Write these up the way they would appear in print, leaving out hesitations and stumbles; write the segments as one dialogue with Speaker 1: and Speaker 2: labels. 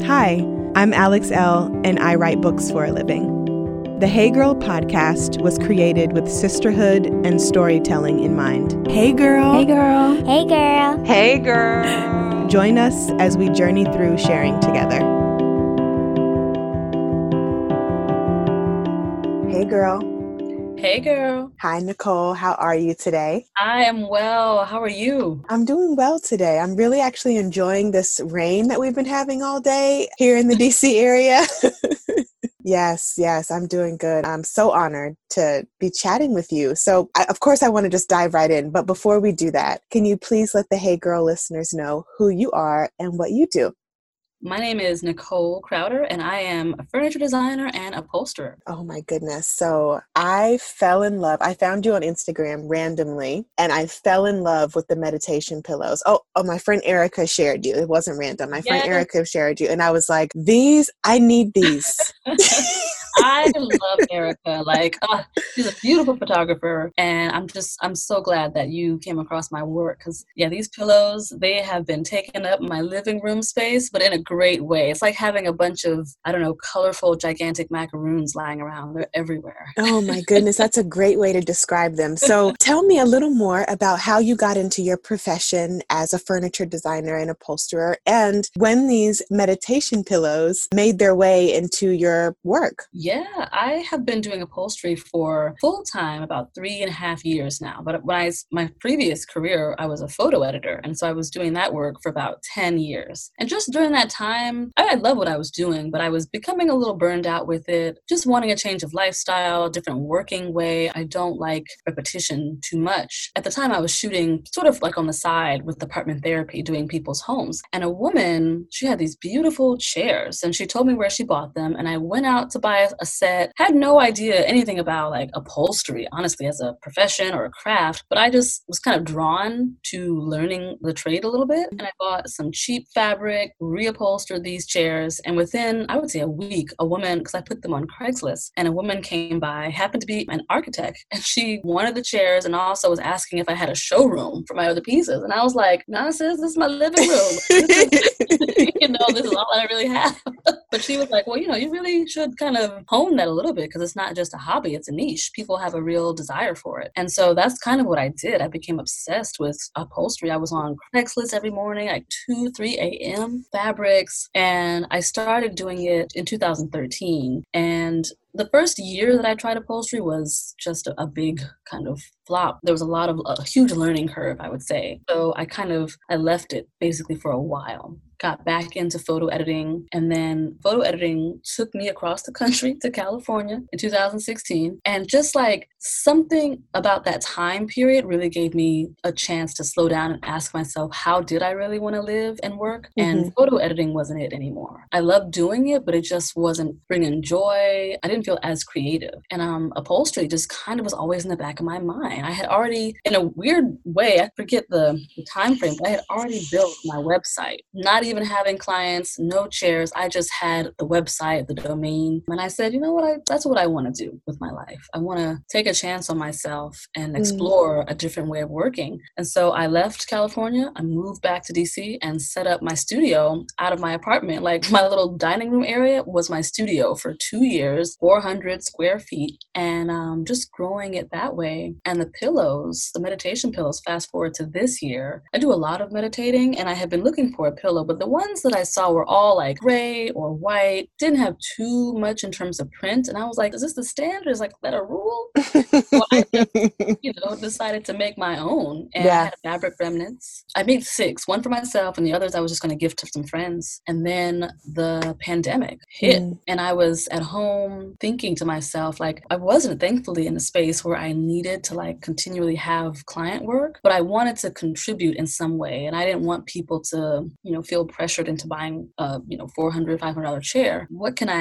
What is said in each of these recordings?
Speaker 1: Hi, I'm Alex L., and I write books for a living. The Hey Girl podcast was created with sisterhood and storytelling in mind. Hey girl!
Speaker 2: Hey girl!
Speaker 3: Hey girl!
Speaker 4: Hey girl!
Speaker 1: Join us as we journey through sharing together. Hey girl!
Speaker 2: Hey girl!
Speaker 1: Hi Nicole, how are you today?
Speaker 2: I am well. How are you?
Speaker 1: I'm doing well today. I'm really actually enjoying this rain that we've been having all day here in the DC area. Yes, I'm doing good. I'm so honored to be chatting with you. So, of course, I want to just dive right in. But before we do that, can you please let the Hey Girl listeners know who you are and what you do?
Speaker 2: My name is Nicole Crowder, and I am a furniture designer and upholsterer.
Speaker 1: Oh my goodness. So I fell in love. I found you on Instagram randomly, and I fell in love with the meditation pillows. Oh, my friend Erica shared you. It wasn't random. My friend Erica shared you. And I was like, I need these.
Speaker 2: I love Erica. She's a beautiful photographer, and I'm so glad that you came across my work because, these pillows, they have been taking up my living room space, but in a great way. It's like having a bunch of, colorful, gigantic macaroons lying around. They're everywhere.
Speaker 1: Oh my goodness, that's a great way to describe them. So tell me a little more about how you got into your profession as a furniture designer and upholsterer, and when these meditation pillows made their way into your work.
Speaker 2: Yeah, I have been doing upholstery for full-time about 3.5 years now. But my previous career, I was a photo editor. And so I was doing that work for about 10 years. And just during that time, I love what I was doing, but I was becoming a little burned out with it, just wanting a change of lifestyle, different working way. I don't like repetition too much. At the time, I was shooting sort of like on the side with apartment therapy, doing people's homes. And a woman, she had these beautiful chairs, and she told me where she bought them. And I went out to buy a set, had no idea anything about like upholstery, honestly, as a profession or a craft, but I just was kind of drawn to learning the trade a little bit. And I bought some cheap fabric, reupholstered these chairs, and within, I would say a week, a woman, because I put them on Craigslist, and a woman came by, happened to be an architect, and she wanted the chairs and also was asking if I had a showroom for my other pieces. And I was like, nah, sis, this is my living room. This is all I really have. But she was like, well, you really should kind of hone that a little bit because it's not just a hobby, it's a niche. People have a real desire for it. And so that's kind of what I did. I became obsessed with upholstery. I was on Craigslist every morning, like 3 a.m. fabrics. And I started doing it in 2013. And the first year that I tried upholstery was just a big kind of flop. There was a huge learning curve, I would say. So I left it basically for a while. Got back into photo editing, and then photo editing took me across the country to California in 2016. And just like something about that time period really gave me a chance to slow down and ask myself, how did I really want to live and work? Mm-hmm. And photo editing wasn't it anymore. I loved doing it, but it just wasn't bringing joy. I didn't feel as creative. And upholstery just kind of was always in the back of my mind. I had already, in a weird way, I forget the time frame, but I had already built my website. Not even having clients, no chairs. I just had the website, the domain. And I said, that's what I want to do with my life. I want to take a chance on myself and explore a different way of working. And so I left California. I moved back to DC and set up my studio out of my apartment. Like my little dining room area was my studio for 2 years, 400 square feet, and just growing it that way. And the pillows, the meditation pillows, fast forward to this year, I do a lot of meditating, and I had been looking for a pillow, but the ones that I saw were all like gray or white, didn't have too much in terms of print. And I was like, is this the standard? Is that a rule? So I just, decided to make my own. And I had fabric remnants. I made 6, one for myself, and the others I was just going to give to some friends. And then the pandemic hit, and I was at home thinking to myself, like, I wasn't thankfully in a space where I needed to like continually have client work, but I wanted to contribute in some way. And I didn't want people to, feel pressured into buying a $400, $500 chair. What can I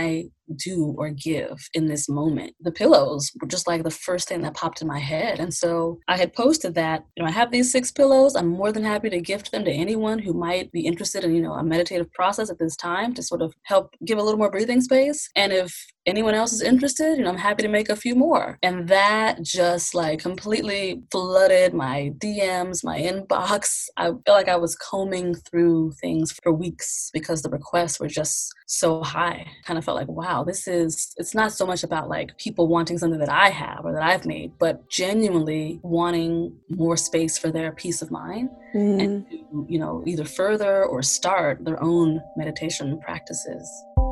Speaker 2: do or give in this moment? The pillows were just like the first thing that popped in my head. And so I had posted that, I have these 6 pillows. I'm more than happy to gift them to anyone who might be interested in, a meditative process at this time to sort of help give a little more breathing space. And if anyone else is interested, I'm happy to make a few more. And that just like completely flooded my DMs, my inbox. I felt like I was combing through things for weeks because the requests were just so high. Kind of felt like, wow, it's not so much about like people wanting something that I have or that I've made, but genuinely wanting more space for their peace of mind and to, either further or start their own meditation practices.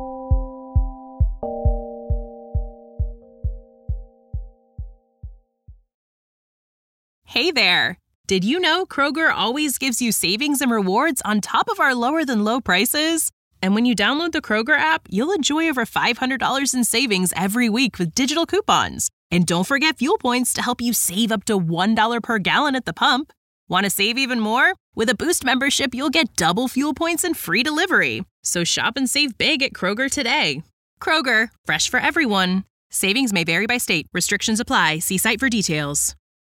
Speaker 3: Hey there! Did you know Kroger always gives you savings and rewards on top of our lower-than-low prices? And when you download the Kroger app, you'll enjoy over $500 in savings every week with digital coupons. And don't forget fuel points to help you save up to $1 per gallon at the pump. Want to save even more? With a Boost membership, you'll get double fuel points and free delivery. So shop and save big at Kroger today. Kroger, fresh for everyone. Savings may vary by state. Restrictions apply. See site for details.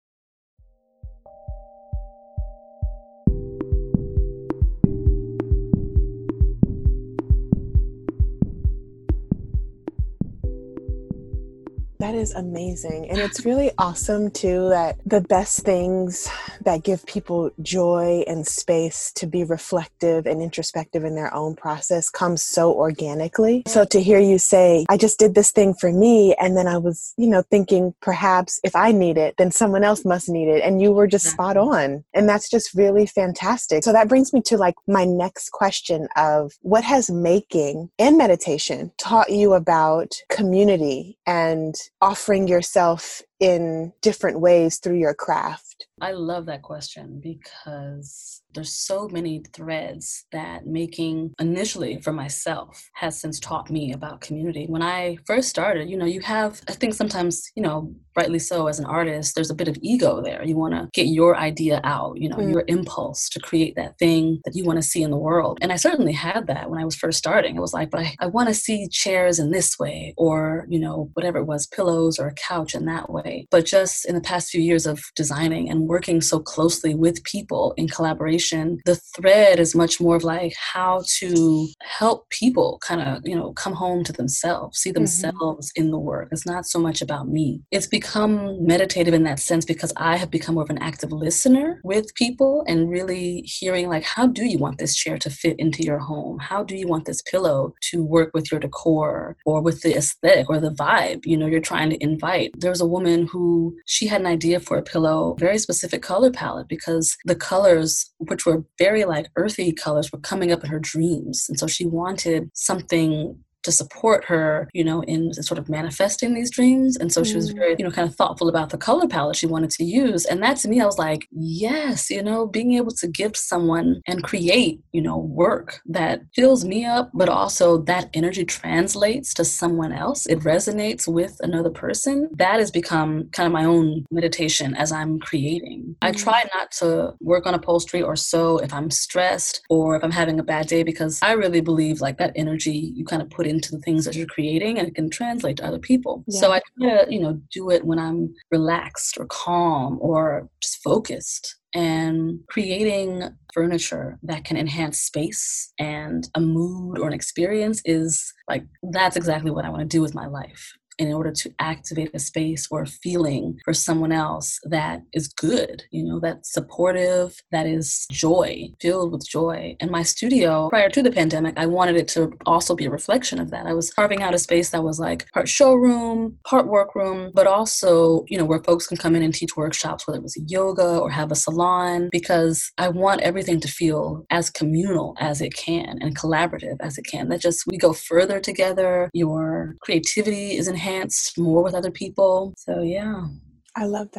Speaker 1: That is amazing. And it's really awesome too that the best things that give people joy and space to be reflective and introspective in their own process come so organically. So to hear you say, I just did this thing for me, and then I was, thinking perhaps if I need it, then someone else must need it. And you were just spot on. And that's just really fantastic. So that brings me to like my next question of what has making and meditation taught you about community and offering yourself in different ways through your craft?
Speaker 2: I love that question because there's so many threads that making initially for myself has since taught me about community. When I first started, you have, I think sometimes, rightly so as an artist, there's a bit of ego there. You want to get your idea out, your impulse to create that thing that you want to see in the world. And I certainly had that when I was first starting. It was like, but I want to see chairs in this way or, whatever it was, pillows or a couch in that way. But just in the past few years of designing and working so closely with people in collaboration, the thread is much more of like how to help people kind of, come home to themselves, see themselves in the work. It's not so much about me. It's become meditative in that sense because I have become more of an active listener with people and really hearing like, how do you want this chair to fit into your home? How do you want this pillow to work with your decor or with the aesthetic or the vibe, you're trying to invite? There was a woman who she had an idea for a pillow, very specific color palette, because the colors, which were very like earthy colors, were coming up in her dreams. And so she wanted something to support her, in sort of manifesting these dreams. And so she was very, kind of thoughtful about the color palette she wanted to use. And that to me, I was like, yes, being able to gift someone and create, work that fills me up, but also that energy translates to someone else. It resonates with another person. That has become kind of my own meditation as I'm creating. I try not to work on upholstery or sew if I'm stressed or if I'm having a bad day, because I really believe like that energy you kind of put into the things that you're creating and it can translate to other people. Yeah. So I try to, do it when I'm relaxed or calm or just focused. And creating furniture that can enhance space and a mood or an experience is like, that's exactly what I want to do with my life. In order to activate a space or a feeling for someone else that is good, that's supportive, that is joy, filled with joy. And my studio, prior to the pandemic, I wanted it to also be a reflection of that. I was carving out a space that was like part showroom, part workroom, but also, where folks can come in and teach workshops, whether it was yoga or have a salon, because I want everything to feel as communal as it can and collaborative as it can. That just, we go further together. Your creativity is enhanced more with other people. So yeah.
Speaker 1: I love that.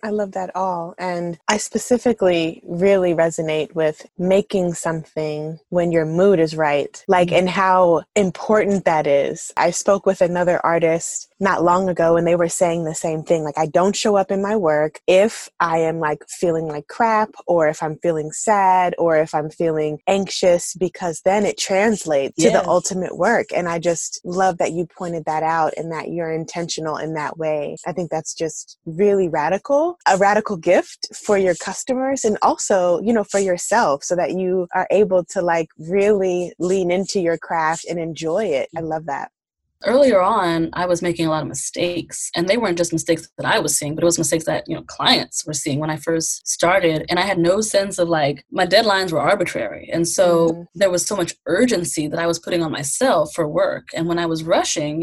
Speaker 1: I love that all. And I specifically really resonate with making something when your mood is right, like, and how important that is. I spoke with another artist not long ago and they were saying the same thing. Like, I don't show up in my work if I am like feeling like crap, or if I'm feeling sad, or if I'm feeling anxious, because then it translates to the ultimate work. And I just love that you pointed that out and that you're intentional in that way. I think that's just really radical, a radical gift for your customers and also, you know, for yourself, so that you are able to like really lean into your craft and enjoy it. I love that.
Speaker 2: Earlier on, I was making a lot of mistakes, and they weren't just mistakes that I was seeing, but it was mistakes that, clients were seeing when I first started. And I had no sense of like, my deadlines were arbitrary. And so there was so much urgency that I was putting on myself for work. And when I was rushing,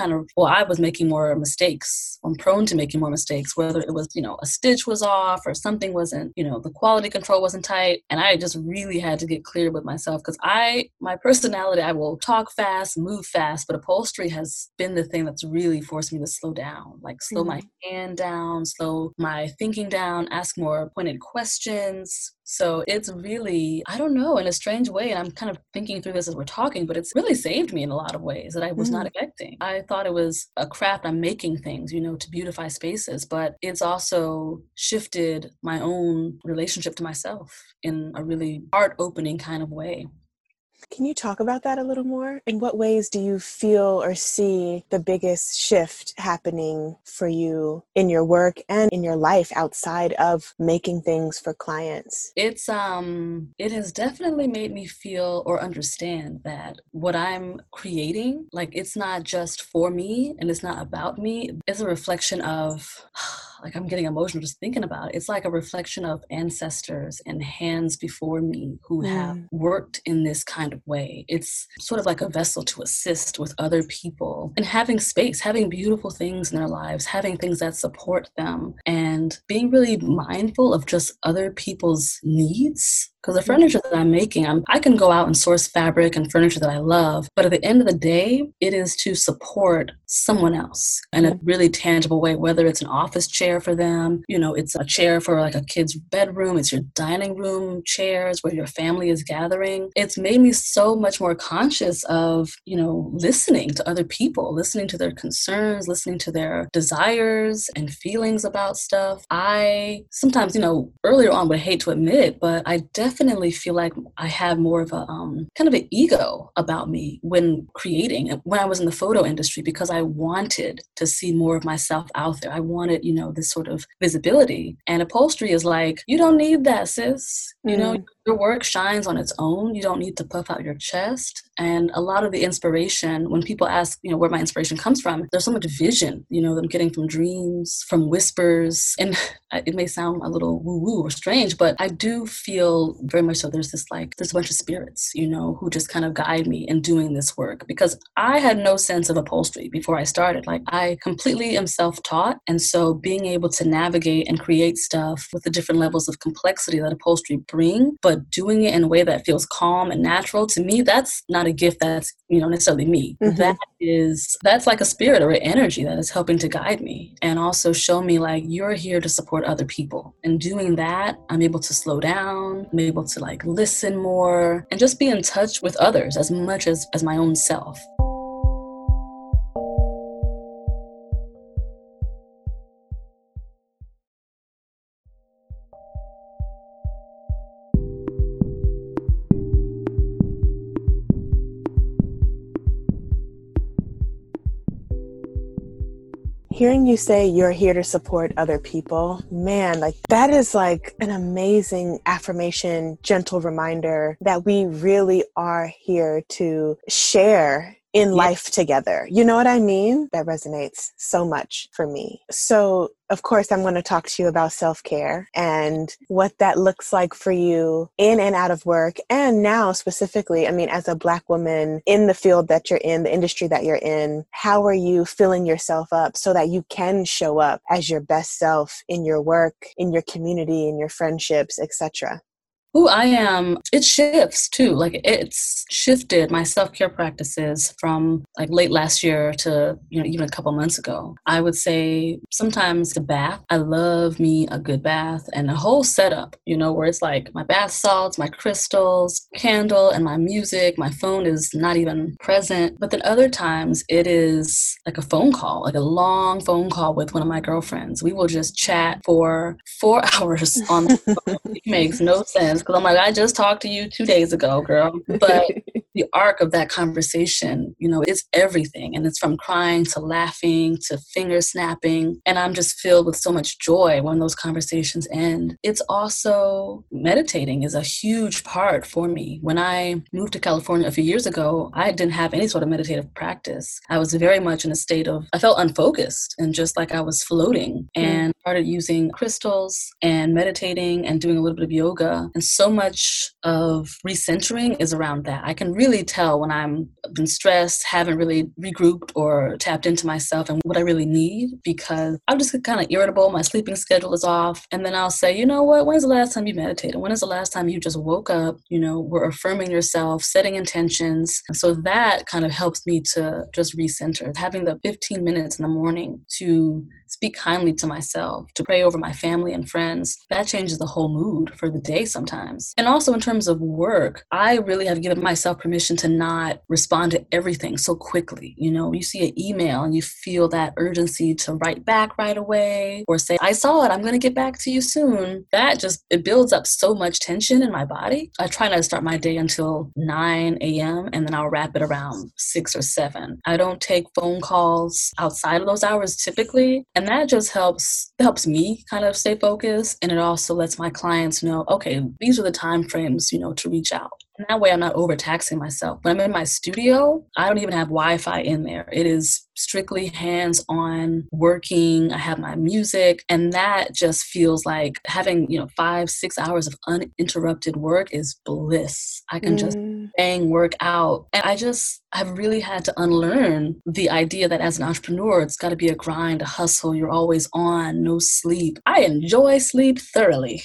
Speaker 2: I was making more mistakes. I'm prone to making more mistakes, whether it was, a stitch was off or something wasn't, the quality control wasn't tight. And I just really had to get clear with myself because my personality, I will talk fast, move fast, but upholstery has been the thing that's really forced me to slow down, like slow my hand down, slow my thinking down, ask more pointed questions. So it's really, I don't know, in a strange way, and I'm kind of thinking through this as we're talking, but it's really saved me in a lot of ways that I was not expecting. I thought it was a craft. I'm making things, to beautify spaces, but it's also shifted my own relationship to myself in a really heart-opening kind of way.
Speaker 1: Can you talk about that a little more? In what ways do you feel or see the biggest shift happening for you in your work and in your life outside of making things for clients?
Speaker 2: It has definitely made me feel or understand that what I'm creating, like, it's not just for me and it's not about me. It's a reflection of like, I'm getting emotional just thinking about it. It's like a reflection of ancestors and hands before me who have worked in this kind of way. It's sort of like a vessel to assist with other people and having space, having beautiful things in their lives, having things that support them, and being really mindful of just other people's needs. Because the furniture that I'm making, I can go out and source fabric and furniture that I love, but at the end of the day, it is to support someone else in a really tangible way, whether it's an office chair for them, it's a chair for like a kid's bedroom, it's your dining room chairs where your family is gathering. It's made me so much more conscious of, listening to other people, listening to their concerns, listening to their desires and feelings about stuff. I sometimes, earlier on would hate to admit it, but I definitely feel like I have more of a kind of an ego about me when creating, when I was in the photo industry, because I wanted to see more of myself out there. I wanted, this sort of visibility. And upholstery is like, you don't need that, sis. Your work shines on its own. You don't need to puff out your chest. And a lot of the inspiration, when people ask, where my inspiration comes from, there's so much vision, that I'm getting from dreams, from whispers. And it may sound a little woo-woo or strange, but I do feel very much so there's a bunch of spirits, who just kind of guide me in doing this work. Because I had no sense of upholstery before I started. Like, I completely am self-taught. And so being able to navigate and create stuff with the different levels of complexity that upholstery bring, but doing it in a way that feels calm and natural, to me, that's not a gift that's, necessarily me. That's like a spirit or an energy that is helping to guide me and also show me like, you're here to support other people. And doing that, I'm able to slow down, I'm able to like listen more and just be in touch with others as much as my own self.
Speaker 1: Hearing you say you're here to support other people, man, like that is like an amazing affirmation, gentle reminder that we really are here to share in life together. You know what I mean? That resonates so much for me. So, of course, I'm going to talk to you about self-care and what that looks like for you in and out of work. And now specifically, as a Black woman in the field that you're in, the industry that you're in, how are you filling yourself up so that you can show up as your best self in your work, in your community, in your friendships, etc.?
Speaker 2: Who I am, it shifts too. Like it's shifted my self-care practices from like late last year to, even a couple months ago. I would say sometimes the bath. I love me a good bath and a whole setup, where it's like my bath salts, my crystals, candle, and my music. My phone is not even present. But then other times it is like a phone call, like a long phone call with one of my girlfriends. We will just chat for 4 hours on the phone. It makes no sense because I'm like, I just talked to you 2 days ago, girl. But the arc of that conversation, it's everything. And it's from crying to laughing to finger snapping. And I'm just filled with so much joy when those conversations end. It's also meditating is a huge part for me. When I moved to California a few years ago, I didn't have any sort of meditative practice. I was very much in a state of, I felt unfocused and just like I was floating, and started using crystals and meditating and doing a little bit of yoga. And so much of recentering is around that. I can really tell when I've been stressed, haven't really regrouped or tapped into myself and what I really need, because I'm just kind of irritable. My sleeping schedule is off. And then I'll say, you know what? When's the last time you meditated? When is the last time you just woke up, were affirming yourself, setting intentions? And so that kind of helps me to just recenter. Having the 15 minutes in the morning to speak kindly to myself, to pray over my family and friends, that changes the whole mood for the day sometimes. And also in terms of work, I really have given myself permission to not respond to everything so quickly. You see an email and you feel that urgency to write back right away or say, I saw it, I'm going to get back to you soon. It builds up so much tension in my body. I try not to start my day until 9 a.m. and then I'll wrap it around 6 or 7. I don't take phone calls outside of those hours typically. And that just helps me kind of stay focused. And it also lets my clients know, okay, these are the time frames, to reach out. And that way I'm not overtaxing myself. When I'm in my studio, I don't even have Wi-Fi in there. It is strictly hands-on working. I have my music, and that just feels like having, 5-6 hours of uninterrupted work is bliss. I can just bang work out. And I've really had to unlearn the idea that as an entrepreneur, it's got to be a grind, a hustle. You're always on, no sleep. I enjoy sleep thoroughly.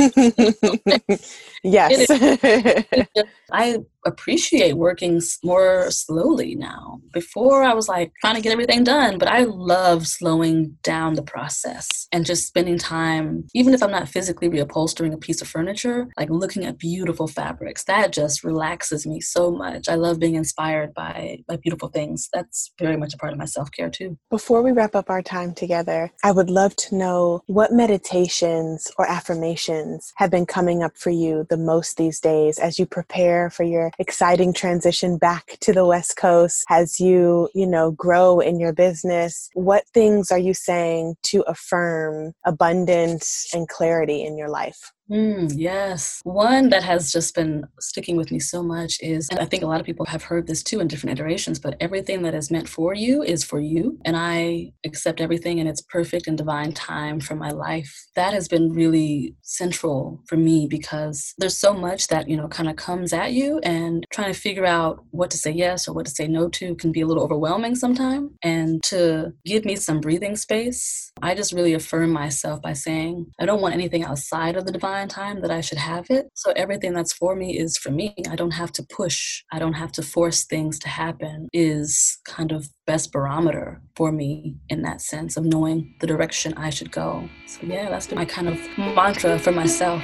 Speaker 1: Yes.
Speaker 2: I appreciate working more slowly now. Before I was like trying to get everything done, but I love slowing down the process and just spending time, even if I'm not physically reupholstering a piece of furniture, like looking at beautiful fabrics. That just relaxes me so much. I love being inspired by beautiful things. That's very much a part of my self-care too.
Speaker 1: Before we wrap up our time together, I would love to know what meditations or affirmations have been coming up for you the most these days as you prepare for your exciting transition back to the West Coast, as you grow in your business. What things are you saying to affirm abundance and clarity in your life?
Speaker 2: Yes. One that has just been sticking with me so much is, and I think a lot of people have heard this too in different iterations, but everything that is meant for you is for you. And I accept everything in its perfect and divine time for my life. That has been really central for me because there's so much that, kind of comes at you, and trying to figure out what to say yes or what to say no to can be a little overwhelming sometimes. And to give me some breathing space, I just really affirm myself by saying, I don't want anything outside of the divine time, that I should have it. So everything that's for me is for me. I don't have to push. I don't have to force things to happen, is kind of best barometer for me in that sense of knowing the direction I should go. So yeah, that's been my kind of mantra for myself.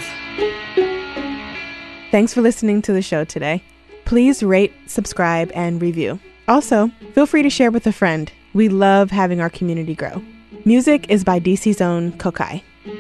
Speaker 1: Thanks for listening to the show today. Please rate, subscribe, and review. Also, feel free to share with a friend. We love having our community grow. Music is by DC's own Kokai.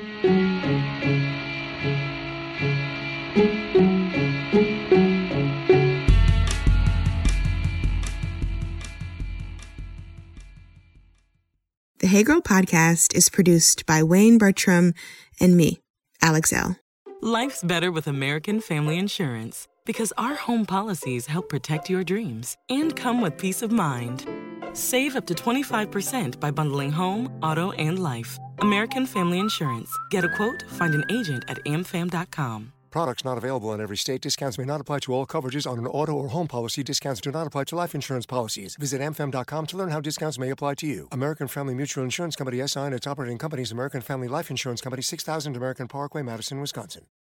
Speaker 1: The Hey Girl podcast is produced by Wayne Bertram and me, Alex L.
Speaker 5: Life's better with American Family Insurance because our home policies help protect your dreams and come with peace of mind. Save up to 25% by bundling home, auto, and life. American Family Insurance. Get a quote, find an agent at amfam.com.
Speaker 6: Products not available in every state. Discounts may not apply to all coverages on an auto or home policy. Discounts do not apply to life insurance policies. Visit amfam.com to learn how discounts may apply to you. American Family Mutual Insurance Company, SI, and its operating companies, American Family Life Insurance Company, 6000 American Parkway, Madison, Wisconsin.